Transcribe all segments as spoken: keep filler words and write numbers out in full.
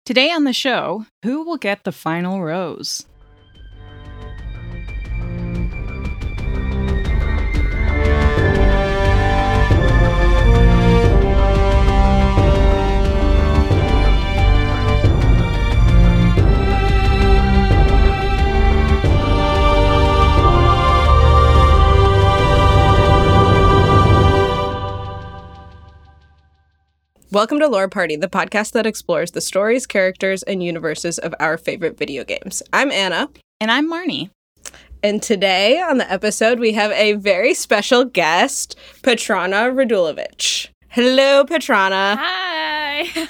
Today on the show, who will get the final rose? Welcome to Lore Party, the podcast that explores the stories, characters, and universes of our favorite video games. I'm Anna. And I'm Marnie. And today on the episode, we have a very special guest, Petrana Radulovic. Hello, Petrana. Hi.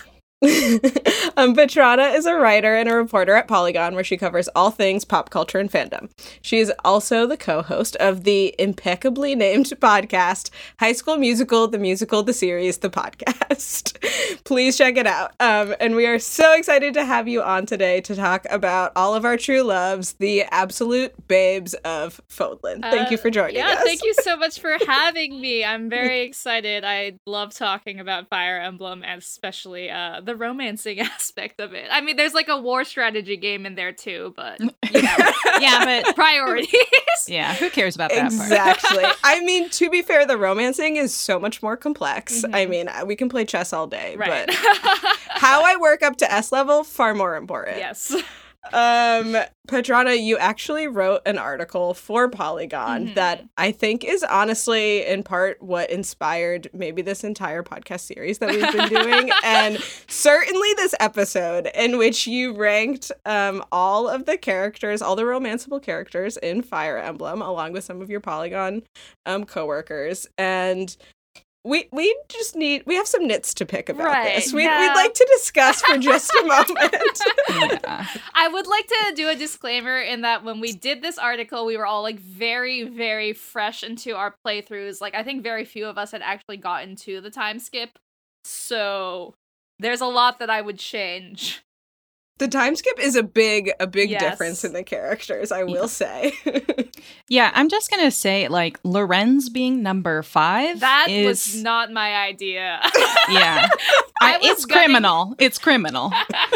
um, Petrana is a writer and a reporter at Polygon, where she covers all things pop culture and fandom. She is also the co-host of the impeccably named podcast, High School Musical, the Musical, the Series, the Podcast. Please check it out. Um, and we are so excited to have you on today to talk about all of our true loves, the absolute babes of Fodlan. Thank uh, you for joining yeah, us. Yeah, thank you so much for having me. I'm very excited. I love talking about Fire Emblem, and especially uh, the romancing aspect of it. I mean, there's like a war strategy game in there too, but you know, yeah, but priorities. Yeah, who cares about that exactly. part? I mean, to be fair, the romancing is so much more complex. Mm-hmm. I mean, we can play chess all day, right. but how I work up to S level, far more important. Yes. Um, Petrana, you actually wrote an article for Polygon mm-hmm. that I think is honestly in part what inspired maybe this entire podcast series that we've been doing, and certainly this episode in which you ranked um, all of the characters, all the romanceable characters in Fire Emblem, along with some of your Polygon um, coworkers, and We we just need, we have some nits to pick about right, this. We, yeah. We'd like to discuss for just a moment. Yeah. I would like to do a disclaimer in that when we did this article, we were all like very, very fresh into our playthroughs. Like, I think very few of us had actually gotten to the time skip. So there's a lot that I would change. The time skip is a big, a big yes. difference in the characters, I will yeah. say. Yeah, I'm just going to say, like, Lorenz being number five That is... was not my idea. Yeah. I, it's gunning... criminal. It's criminal.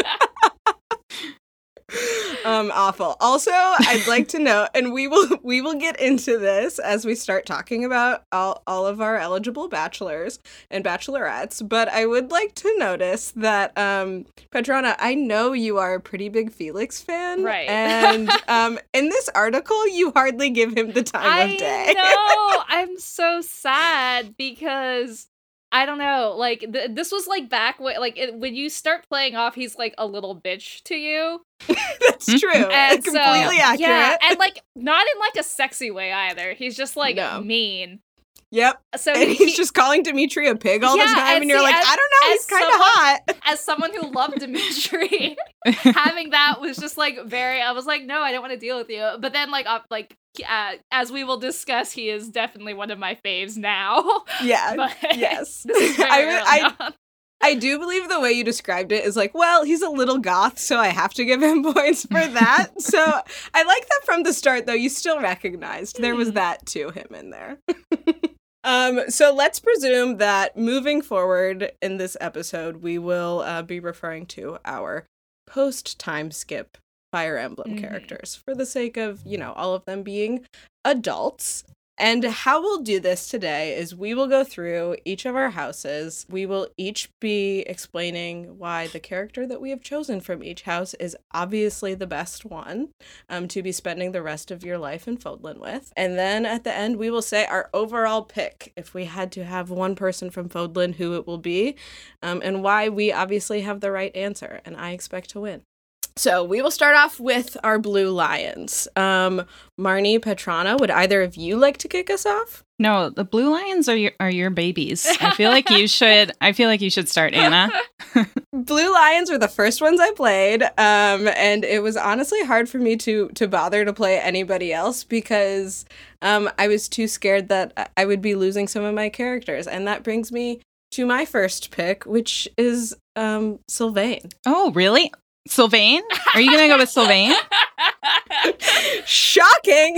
um, awful. Also, I'd like to know, and we will we will get into this as we start talking about all, all of our eligible bachelors and bachelorettes, but I would like to notice that, um, Petrana, I know you are a pretty big Felix fan. Right. And um, in this article, you hardly give him the time I of day. know. I'm so sad because... I don't know, like, th- this was, like, back when, like, it, when you start playing off, he's, like, a little bitch to you. That's true. And It's so, completely accurate. Yeah, and, like, not in, like, a sexy way either. He's just, like, no. mean. Yep. So and he, he's just calling Dimitri a pig all yeah, the time, and, and you're see, like, as, I don't know, he's kind of hot. As someone who loved Dimitri, having that was just, like, very, I was like, no, I don't want to deal with you. But then, like, uh, like, Uh, as we will discuss, he is definitely one of my faves now. Yeah, but yes. This is very I, early I, on. I do believe the way you described it is like, well, he's a little goth, so I have to give him points for that. So I like that from the start, though, you still recognized there was that to him in there. Um, so let's presume that moving forward in this episode, we will uh, be referring to our post-time skip Fire Emblem mm-hmm. characters for the sake of, you know, all of them being adults. And how we'll do this today is we will go through each of our houses. We will each be explaining why the character that we have chosen from each house is obviously the best one um, to be spending the rest of your life in Fodlan with. And then at the end, we will say our overall pick, if we had to have one person from Fodlan, who it will be, um, and why we obviously have the right answer. And I expect to win. So we will start off with our Blue Lions. Um, Marnie, Petrana, would either of you like to kick us off? No, the Blue Lions are your are your babies. I feel like you should. I feel like you should start, Anna. Blue Lions were the first ones I played, um, and it was honestly hard for me to to bother to play anybody else because um, I was too scared that I would be losing some of my characters, and that brings me to my first pick, which is um, Sylvain. Oh, really? Sylvain? Are you gonna go with Sylvain? Shocking.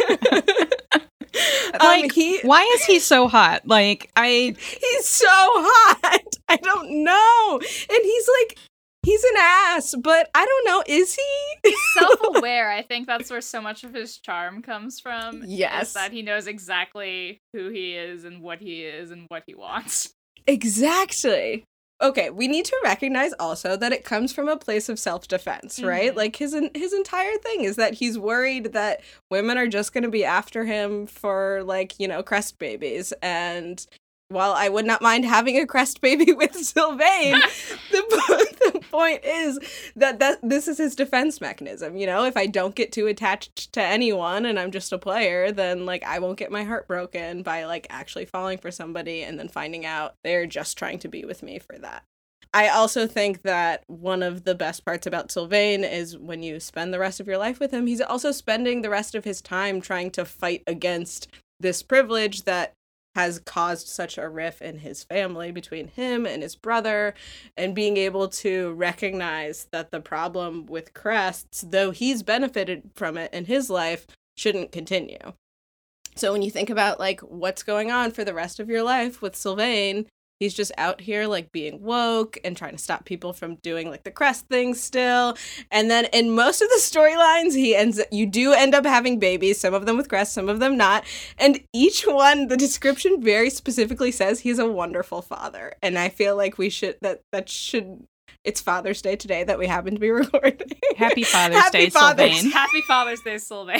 Like, um, he, why is he so hot? Like, I... He's so hot. I don't know. And he's like, he's an ass, but I don't know, is he? Self-aware. I think that's where so much of his charm comes from. Yes. Is that he knows exactly who he is and what he is and what he wants. Exactly. Okay, we need to recognize also that it comes from a place of self-defense, right? Mhm. Like his his entire thing is that he's worried that women are just going to be after him for, like, you know, crest babies. And while I would not mind having a crest baby with Sylvain, the, po- the point is that, that this is his defense mechanism. You know, if I don't get too attached to anyone and I'm just a player, then, like, I won't get my heart broken by, like, actually falling for somebody and then finding out they're just trying to be with me for that. I also think that one of the best parts about Sylvain is when you spend the rest of your life with him, he's also spending the rest of his time trying to fight against this privilege that has caused such a rift in his family between him and his brother, and being able to recognize that the problem with crests, though he's benefited from it in his life, shouldn't continue. So when you think about, like, what's going on for the rest of your life with Sylvain, he's just out here, like, being woke and trying to stop people from doing, like, the crest thing still. And then in most of the storylines, he ends you do end up having babies, some of them with crests, some of them not. And each one, the description very specifically says he's a wonderful father. And I feel like we should, that, that should, it's Father's Day today that we happen to be recording. Happy Father's Happy Day, Father's Sylvain. Happy Father's Day, Sylvain.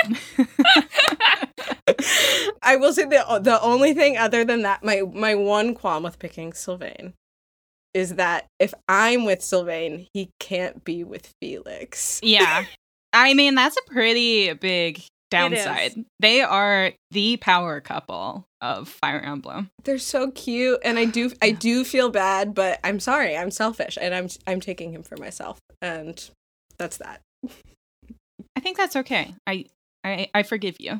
I will say the the only thing other than that, my my one qualm with picking Sylvain is that if I'm with Sylvain, he can't be with Felix. Yeah. I mean, that's a pretty big downside. They are the power couple of Fire Emblem. They're so cute, and I do I do feel bad, but I'm sorry, I'm selfish, and I'm I'm taking him for myself, and that's that. I think that's okay. I I, I forgive you.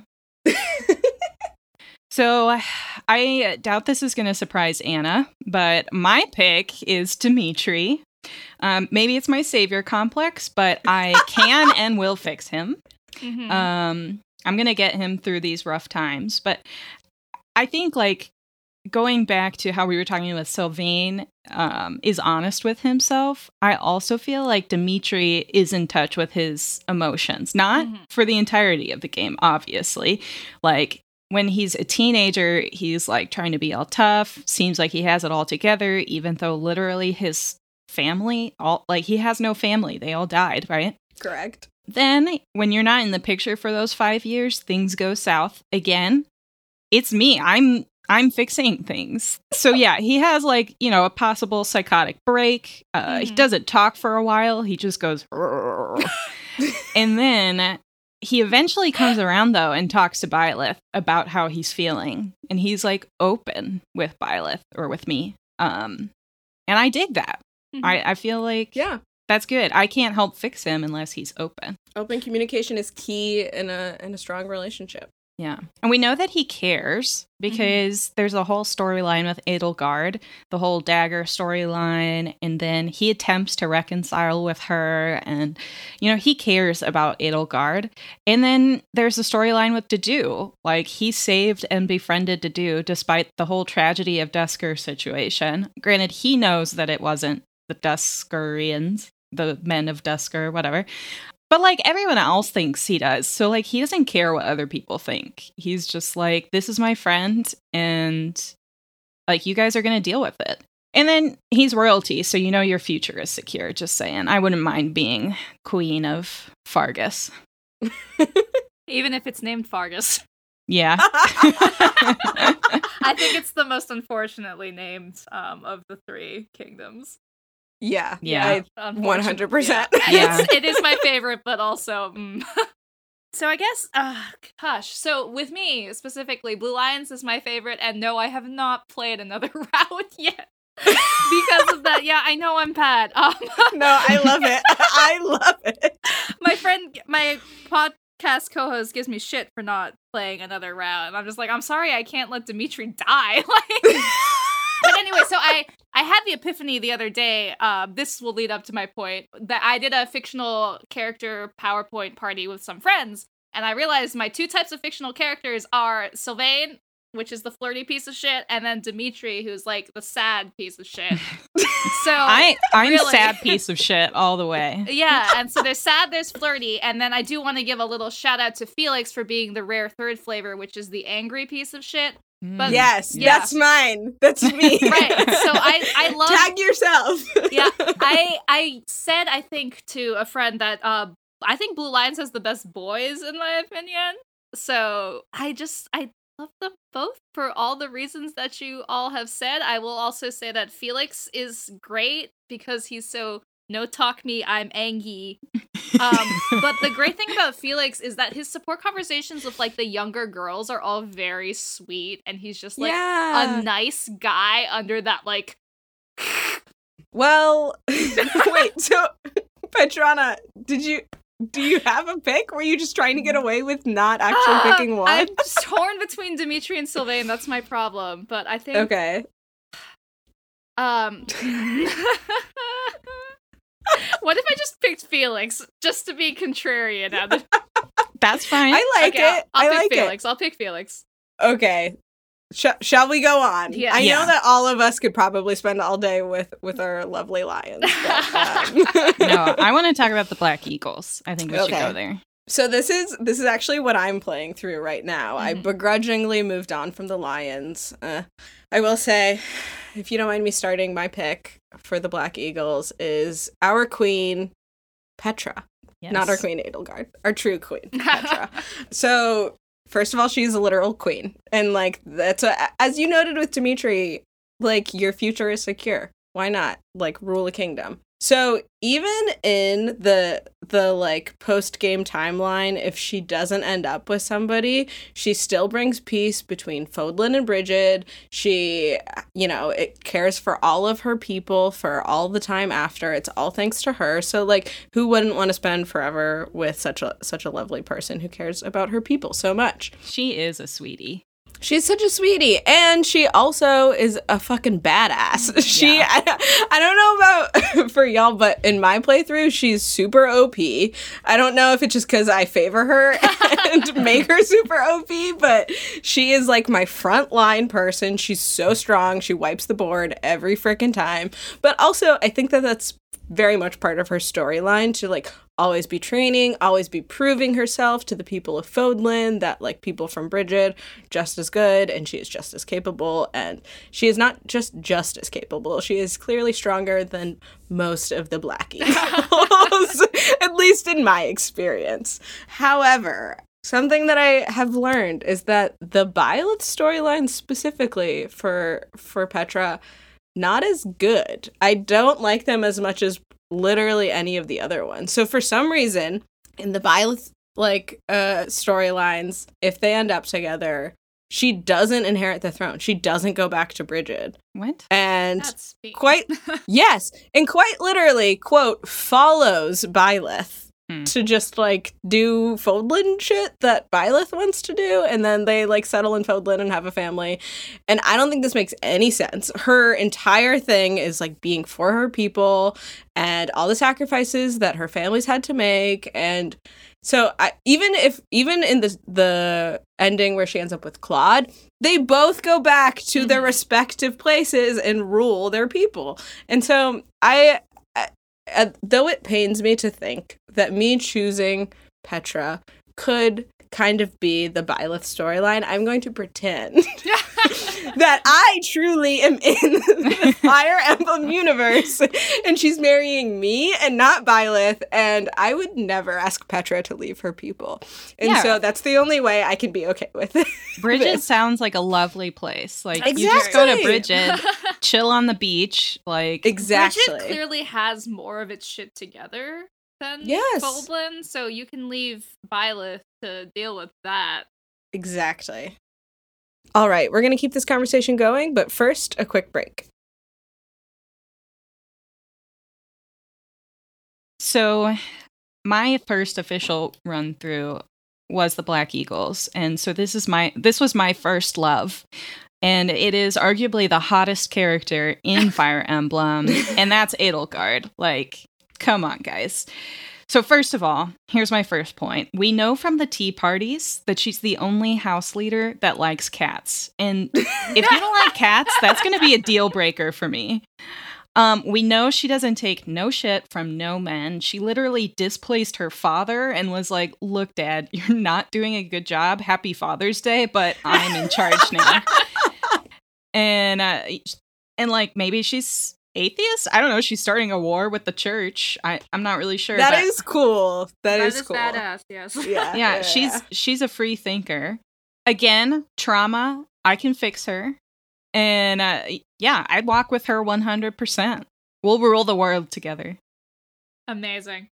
So I doubt this is going to surprise Anna, but my pick is Dimitri. Um, maybe it's my savior complex, but I can and will fix him. Mhm. Um, I'm going to get him through these rough times. But I think, like, going back to how we were talking with Sylvain, um, is honest with himself. I also feel like Dimitri is in touch with his emotions. Not Mhm. for the entirety of the game, obviously. Like, when he's a teenager, he's, like, trying to be all tough. Seems like he has it all together, even though literally his family, all like, he has no family. They all died, right? Correct. Then, when you're not in the picture for those five years, things go south. Again, it's me. I'm I'm fixing things. So yeah, he has, like, you know, a possible psychotic break. Uh, He Mhm. doesn't talk for a while. He just goes, and then he eventually comes around, though, and talks to Byleth about how he's feeling. And he's, like, open with Byleth, or with me. Um, and I dig that. Mhm. I, I feel like Yeah. that's good. I can't help fix him unless he's open. Open communication is key in a in a strong relationship. Yeah. And we know that he cares because there's a whole storyline with Edelgard, the whole dagger storyline, and then he attempts to reconcile with her, and, you know, he cares about Edelgard. And then there's a storyline with Dedue. Like, he saved and befriended Dedue despite the whole tragedy of Duscur situation. Granted, he knows that it wasn't the Duscurians, the men of Duscur, whatever. But, like, everyone else thinks he does. So, like, he doesn't care what other people think. He's just like, this is my friend, and, like, you guys are going to deal with it. And then he's royalty, so you know your future is secure. Just saying. I wouldn't mind being queen of Fargus. Even if it's named Fargus. Yeah. I think it's the most unfortunately named um, of the three kingdoms. Yeah. Yeah. I, one hundred percent. Yeah. It's, it is my favorite, but also. Mm. So I guess, uh, gosh. So with me specifically, Blue Lions is my favorite, and no, I have not played another route yet because of that. Yeah, I know I'm bad. Um, No, I love it. I love it. my friend, my podcast co-host gives me shit for not playing another round, and I'm just like, I'm sorry, I can't let Dimitri die. Like. But anyway, so I, I had the epiphany the other day. Uh, this will lead up to my point that I did a fictional character PowerPoint party with some friends, and I realized my two types of fictional characters are Sylvain which is the flirty piece of shit, and then Dimitri, who's like the sad piece of shit. So I I'm really, sad piece of shit all the way. Yeah, and so there's sad, there's flirty, and then I do want to give a little shout out to Felix for being the rare third flavor, which is the angry piece of shit. But yes, yeah. that's mine. That's me. Right. So I I love tag yourself. Yeah, I I said I think to a friend that uh I think Blue Lions has the best boys in my opinion. So I just I love them both for all the reasons that you all have said. I will also say that Felix is great because he's so no talk me, I'm angry. Um, but the great thing about Felix is that his support conversations with like the younger girls are all very sweet, and he's just like yeah. a nice guy under that like. Well, wait. So, Petrana, did you do you have a pick? Were you just trying to get away with not actually uh, picking one? I'm just torn between Dimitri and Sylvain. That's my problem. But I think okay. Um. What if I just picked Felix just to be contrarian? That's fine. I like okay, it. I'll, I'll I pick like Felix. it. I'll pick Felix. Okay. Sh- shall we go on? Yeah. I yeah. know that all of us could probably spend all day with with our lovely lions. But, um... no, I want to talk about the Black Eagles. I think we Okay. should go there. So this is this is actually what I'm playing through right now. Mm-hmm. I begrudgingly moved on from the lions. Uh, I will say, if you don't mind me starting, my pick for the Black Eagles is our queen, Petra. Yes. Not our queen Edelgard, our true queen, Petra. So, first of all, she's a literal queen. And, like, that's a, as you noted with Dimitri, like, your future is secure. Why not? Like, rule a kingdom. So, even in the, the like, post-game timeline, if she doesn't end up with somebody, she still brings peace between Fodlan and Bridget. She, you know, it cares for all of her people for all the time after. It's all thanks to her. So, like, who wouldn't want to spend forever with such a such a lovely person who cares about her people so much? She is a sweetie. She's such a sweetie, and she also is a fucking badass. She, Yeah. I, I don't know about for y'all, but in my playthrough, she's super O P. I don't know if it's just because I favor her and make her super O P, but she is like my frontline person. She's so strong. She wipes the board every freaking time. But also, I think that that's very much part of her storyline to like always be training, always be proving herself to the people of Fodlan that like people from Bridget just as good and she is just as capable, and she is not just just as capable, she is clearly stronger than most of the Black Eagles, at least in my experience. However, something that I have learned is that the Byleth storyline specifically for for Petra, not as good. I don't like them as much as literally any of the other ones. So for some reason, in the Byleth like uh storylines, if they end up together, she doesn't inherit the throne. She doesn't go back to Bridget. What? And That's mean. quite yes, and quite literally, quote, follows Byleth. Hmm. To just, like, do Fodlan shit that Byleth wants to do, and then they, like, settle in Fodlan and have a family. And I don't think this makes any sense. Her entire thing is, like, being for her people and all the sacrifices that her family's had to make. And so I, even if, even in the, the ending where she ends up with Claude, they both go back to mm-hmm. their respective places and rule their people. And so I... Uh, though it pains me to think that me choosing Petra could kind of be the Byleth storyline, I'm going to pretend that I truly am in the Fire Emblem universe and she's marrying me and not Byleth, and I would never ask Petra to leave her people. And yeah. so that's the only way I can be okay with it. Bridget sounds like a lovely place. Like, exactly. you just go to Bridget, chill on the beach, like... Exactly. Bridget clearly has more of its shit together than yes. Fodlan, so you can leave Byleth to deal with that. Exactly. All right, we're going to keep this conversation going, but first, a quick break. So, my first official run through was the Black Eagles, and so this is my this was my first love. And it is arguably the hottest character in Fire Emblem, and that's Edelgard. Like, come on, guys. So first of all, here's my first point. We know from the tea parties that she's the only house leader that likes cats. And if you don't like cats, that's going to be a deal breaker for me. Um, we know she doesn't take no shit from no men. She literally displaced her father and was like, look, Dad, you're not doing a good job. Happy Father's Day, but I'm in charge now. and, uh, and like, maybe she's atheist? I don't know. She's starting a war with the church. I, I'm not really sure. That but is cool. That, That is, is cool. badass, yes. Yeah, yeah, yeah, she's yeah. she's a free thinker. Again, trauma. I can fix her. And uh, yeah, I'd walk with her one hundred percent. We'll rule the world together. Amazing.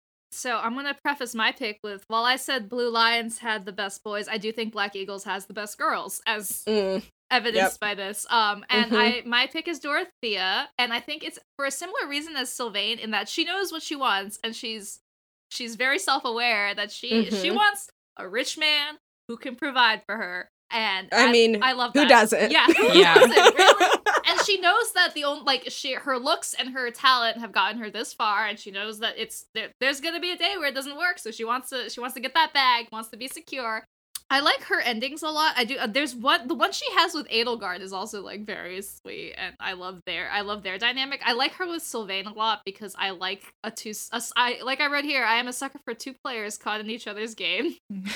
So I'm going to preface my pick with, while I said Blue Lions had the best boys, I do think Black Eagles has the best girls, as Mm. evidenced Yep. by this. Um, and Mhm. I my pick is Dorothea, and I think it's for a similar reason as Sylvain, in that she knows what she wants, and she's she's very self-aware that she she Mhm. wants a rich man who can provide for her. And I mean, I love who that. doesn't? Yeah, who Yeah. doesn't, really? And she knows that the only like she her looks and her talent have gotten her this far, and she knows that it's there, there's gonna be a day where it doesn't work. So she wants to she wants to get that bag, wants to be secure. I like her endings a lot. I do. Uh, there's one the one she has with Edelgard is also like very sweet, and I love their I love their dynamic. I like her with Sylvain a lot because I like a two. A, I like I read here. I am a sucker for two players caught in each other's game.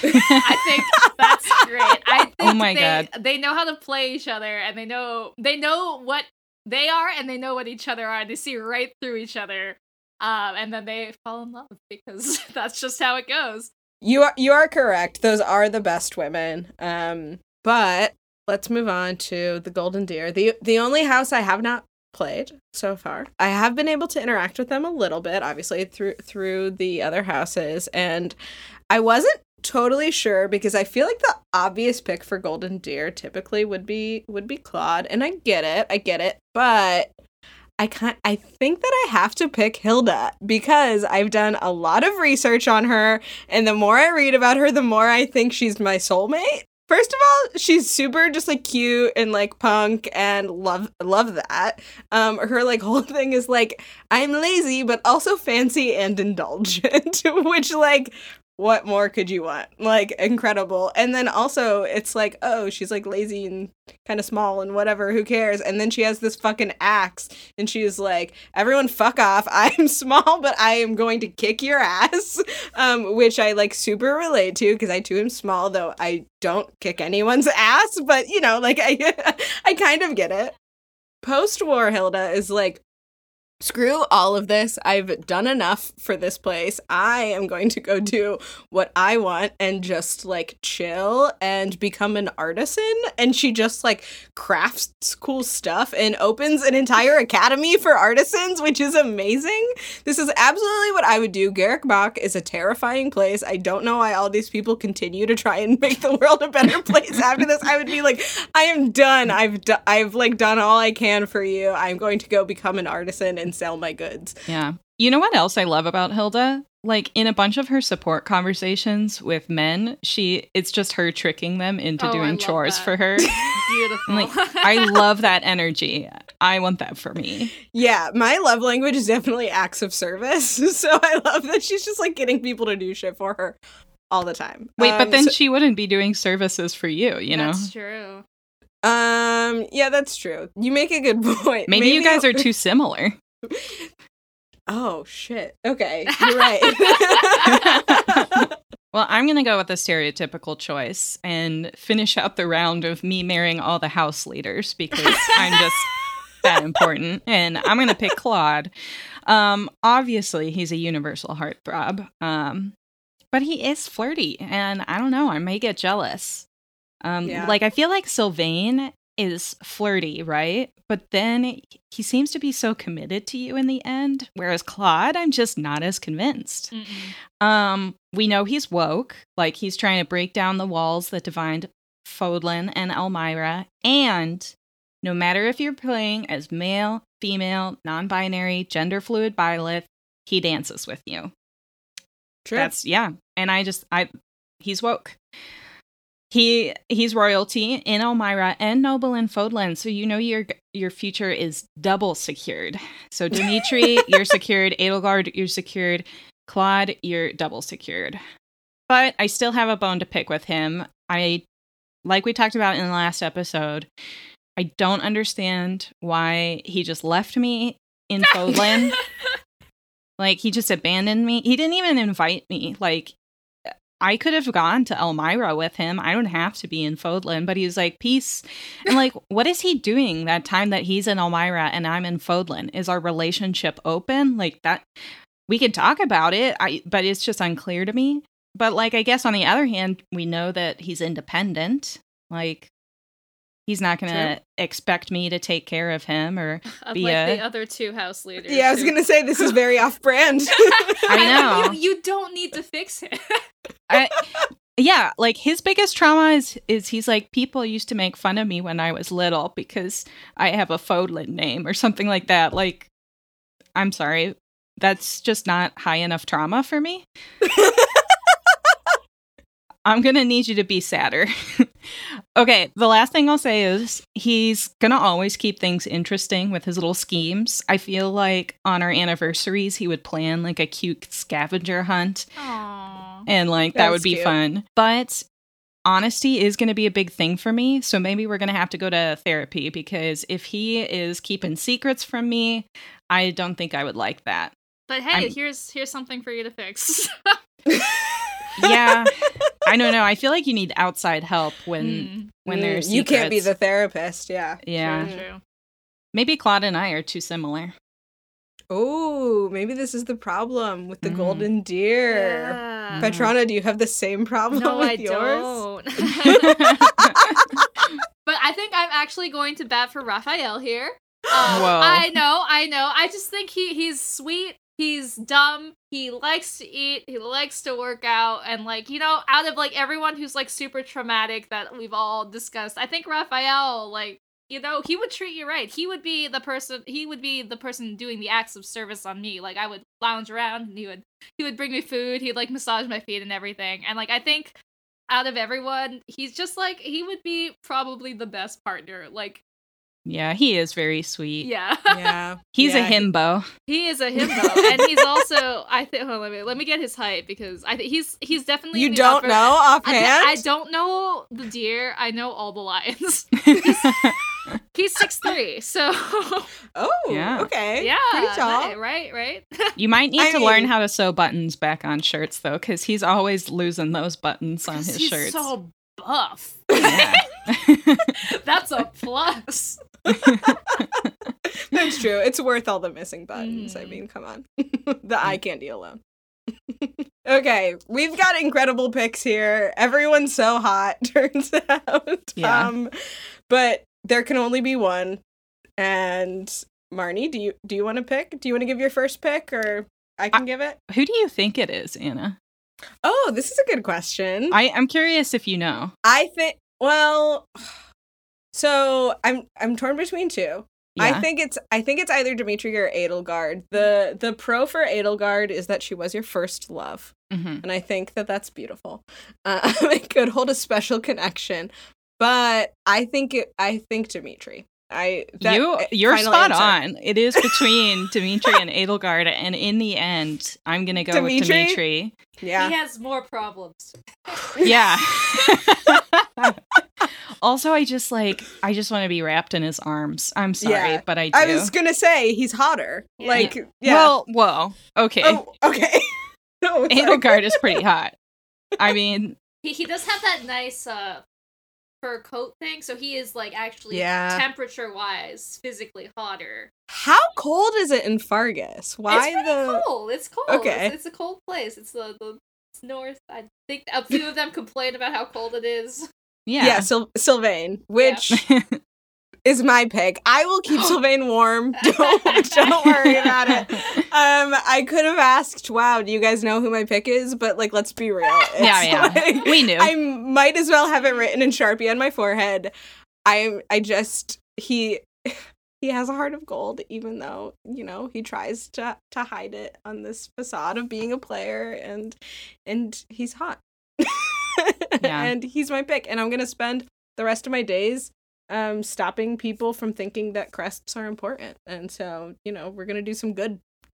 I think that's great. I think Oh my they, God. they know how to play each other, and they know they know what they are, and they know what each other are. And they see right through each other, um, and then they fall in love because that's just how it goes. You are you are correct. Those are the best women. Um, but let's move on to the Golden Deer. The the only house I have not played so far. I have been able to interact with them a little bit, obviously, through through the other houses, and I wasn't totally sure because I feel like the obvious pick for Golden Deer typically would be would be Claude, and I get it, I get it, but I can't, I think that I have to pick Hilda because I've done a lot of research on her, and the more I read about her, the more I think she's my soulmate. First of all, she's super just like cute and like punk, and love love that. Um, her like whole thing is like, I'm lazy but also fancy and indulgent, which like, what more could you want? Like, incredible. And then also, it's like, oh, she's like lazy and kind of small and whatever, who cares? And then she has this fucking axe, and she's like, everyone fuck off. I'm small, but I am going to kick your ass. Um, which I like super relate to because I too am small, though I don't kick anyone's ass. But, you know, like, I, I kind of get it. Post-war Hilda is like, screw all of this. I've done enough for this place. I am going to go do what I want and just like chill and become an artisan. And she just like crafts cool stuff and opens an entire academy for artisans, which is amazing. This is absolutely what I would do. Garrick Mach is a terrifying place. I don't know why all these people continue to try and make the world a better place after this. I would be like, I am done. I've do- I've like done all I can for you. I'm going to go become an artisan and sell my goods. Yeah. You know what else I love about Hilda? Like in a bunch of her support conversations with men, she it's just her tricking them into Oh, I doing love chores that. for her. Beautiful. I'm like, I love that energy. I want that for me. Yeah, my love language is definitely acts of service. So I love that she's just like getting people to do shit for her all the time. Wait, Um, but then so- she wouldn't be doing services for you, you know? That's true. um, yeah, that's true. You make a good point. Maybe, you guys are too similar. Oh shit. Okay, you're right. Well, I'm going to go with the stereotypical choice and finish out the round of me marrying all the house leaders because I'm just that important. And I'm going to pick Claude. Um, obviously, he's a universal heartthrob, um, but he is flirty. And I don't know, I may get jealous. Um, Yeah. Like, I feel like Sylvain is flirty, right? But then he seems to be so committed to you in the end. Whereas Claude, I'm just not as convinced. Mm-mm. Um, we know he's woke, like he's trying to break down the walls that divided Fodlan and Elmira. And no matter if you're playing as male, female, non-binary, gender fluid Byleth, he dances with you. True. That's yeah. And I just I he's woke. He he's royalty in Elmira and noble in Fodlan, so you know your your future is double secured. So Dimitri, you're secured. Edelgard, you're secured. Claude, you're double secured. But I still have a bone to pick with him. I, like we talked about in the last episode, I don't understand why he just left me in Fodlan. Like, he just abandoned me. He didn't even invite me. Like, I could have gone to Elmira with him. I don't have to be in Fodlan, but he's like, peace. And like, what is he doing that time that he's in Elmira and I'm in Fodlan? Is our relationship open? Like that, we can talk about it, I, but it's just unclear to me. But like, I guess on the other hand, we know that he's independent. Like, he's not going to expect me to take care of him or Unlike be a... the other two house leaders. Yeah, I was who- going to say, this is very off-brand. I know. You, you don't need to fix it. I, yeah, like his biggest trauma is is he's like, people used to make fun of me when I was little because I have a Fodlan name or something like that. Like, I'm sorry, that's just not high enough trauma for me. I'm gonna need you to be sadder. Okay, the last thing I'll say is he's gonna always keep things interesting with his little schemes. I feel like on our anniversaries, he would plan like a cute scavenger hunt. Aww. And like that That's would be cute. fun. But honesty is going to be a big thing for me. So maybe we're going to have to go to therapy because if he is keeping secrets from me, I don't think I would like that. But hey, I'm- here's here's something for you to fix. Yeah. I don't know. I feel like you need outside help when Mm, when Mm, there's you can't be secrets. the therapist, yeah. Yeah. true, true. Maybe Claude and I are too similar. Oh, maybe this is the problem with the Mm. golden deer. Yeah. Petrona, do you have the same problem No, with I yours? don't. But I think I'm actually going to bat for Raphael here. Um, Whoa. I know, I know. I just think he he's sweet. He's dumb. He likes to eat. He likes to work out. And like, you know, out of like everyone who's like super traumatic that we've all discussed, I think Raphael, like, you know, he would treat you right. He would be the person. He would be the person doing the acts of service on me. Like, I would lounge around, and he would he would bring me food. He'd like massage my feet and everything. And like, I think out of everyone, he's just like he would be probably the best partner. Like, Yeah, he is very sweet. yeah, Yeah. He's Yeah. a himbo. he is a himbo, and he's also I think. Hold on, let me let me get his height because I think he's he's definitely You in the don't upper- know I, offhand? I don't know the deer. I know all the lions. He's six three, so Oh, Yeah. okay. yeah, Pretty tall. right, right, right. You might need I to learn mean- how to sew buttons back on shirts though, because he's always losing those buttons on his He's shirts. so buff. Yeah. That's a plus. That's true. It's worth all the missing buttons. I Mm. mean, come on. The eye candy alone. Okay, we've got incredible picks here. Everyone's so hot, turns out. Yeah. Um, but there can only be one. And Marnie, do you do you want to pick? Do you want to give your first pick, or I can give it? Who do you think it is, Anna? Oh, this is a good question. I, I'm curious if you know. I think. Well, so I'm I'm torn between two. Yeah. I think it's I think it's either Dimitri or Edelgard. The the pro for Edelgard is that she was your first love, hmm and I think that that's beautiful. Uh, it could hold a special connection, but I think it I think Dimitri. I that, You uh, you're final spot answer. on. It is between Dimitri and Edelgard, and in the end, I'm gonna go with Dimitri? Dimitri. Yeah. He has more problems. Yeah. Also, I just like I just want to be wrapped in his arms. I'm sorry, Yeah. but I do. I was gonna say he's hotter. Yeah. Like yeah. Well, whoa. Okay. oh, okay. No, sorry. Edelgard is pretty hot. I mean, He he does have that nice uh fur coat thing, so he is like actually Yeah. temperature wise physically hotter. How cold is it in Fargus? Why it's pretty the cold. It's cold. Okay. It's, it's a cold place. It's the, the it's north. I think a few of them complain about how cold it is. yeah, yeah. Syl- Sylvain, which is my pick. I will keep Sylvain warm. Don't don't worry about it. Um, I could have asked, wow, do you guys know who my pick is? But like, let's be real. It's Yeah, yeah. like- We knew. I might as well have it written in Sharpie on my forehead. I I just he he has a heart of gold, even though, you know, he tries to to hide it on this facade of being a player, and and he's hot. Yeah. And he's my pick, and I'm gonna spend the rest of my days um stopping people from thinking that crests are important. And so, you know, we're gonna do some good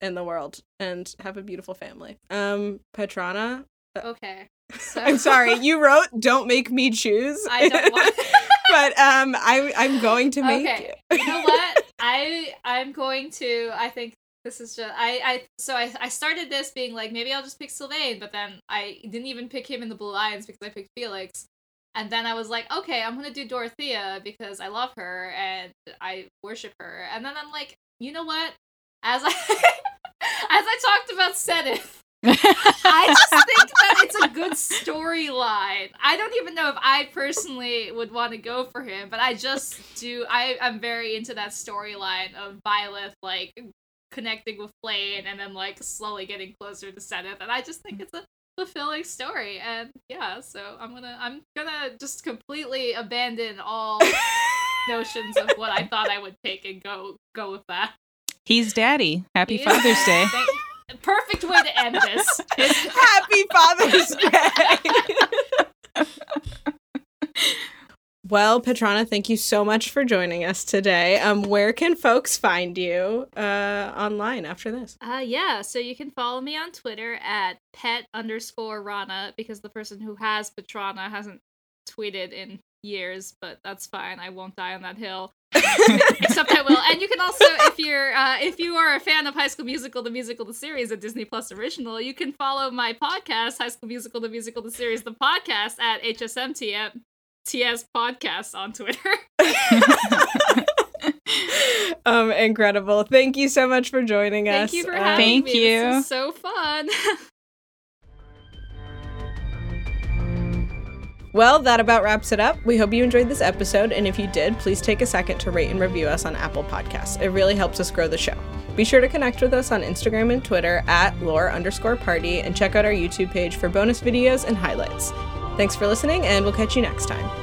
in the world and have a beautiful family. Um, Petrana. Okay. So... I'm sorry. You wrote "Don't make me choose." I don't want. But um, I I'm going to make. Okay. You know what? I I'm going to. I think this is just. I I so I I started this being like maybe I'll just pick Sylvain, but then I didn't even pick him in the Blue Lions because I picked Felix. And then I was like, okay, I'm gonna do Dorothea because I love her and I worship her. And then I'm like, you know what? As I as I talked about Zenith, I just think that it's a good storyline. I don't even know if I personally would want to go for him, but I just do. I I'm very into that storyline of Violet like connecting with Flayn and then like slowly getting closer to Zenith, and I just think it's a fulfilling story. And yeah, so I'm gonna I'm gonna just completely abandon all notions of what I thought I would pick and go go with that. He's daddy. Happy He Father's is- Day. Thank- Perfect way to end this. Happy Father's Day. Well, Petrana, thank you so much for joining us today. Um, where can folks find you uh, online after this? Uh, yeah, so you can follow me on Twitter at pet underscore Rana because the person who has Petrana hasn't tweeted in years, but that's fine. I won't die on that hill. Except I will. And you can also, if you're uh, if you are a fan of High School Musical, the musical, the series, a Disney Plus original, you can follow my podcast, High School Musical, the musical, the series, the podcast at H S M T M T S Podcast on Twitter. um, incredible. Thank you so much for joining Thank us. you for Um, having Thank me. you. This is so fun. Well, that about wraps it up. We hope you enjoyed this episode, and if you did, please take a second to rate and review us on Apple Podcasts. It really helps us grow the show. Be sure to connect with us on Instagram and Twitter at lore underscore party, and check out our YouTube page for bonus videos and highlights. Thanks for listening, and we'll catch you next time.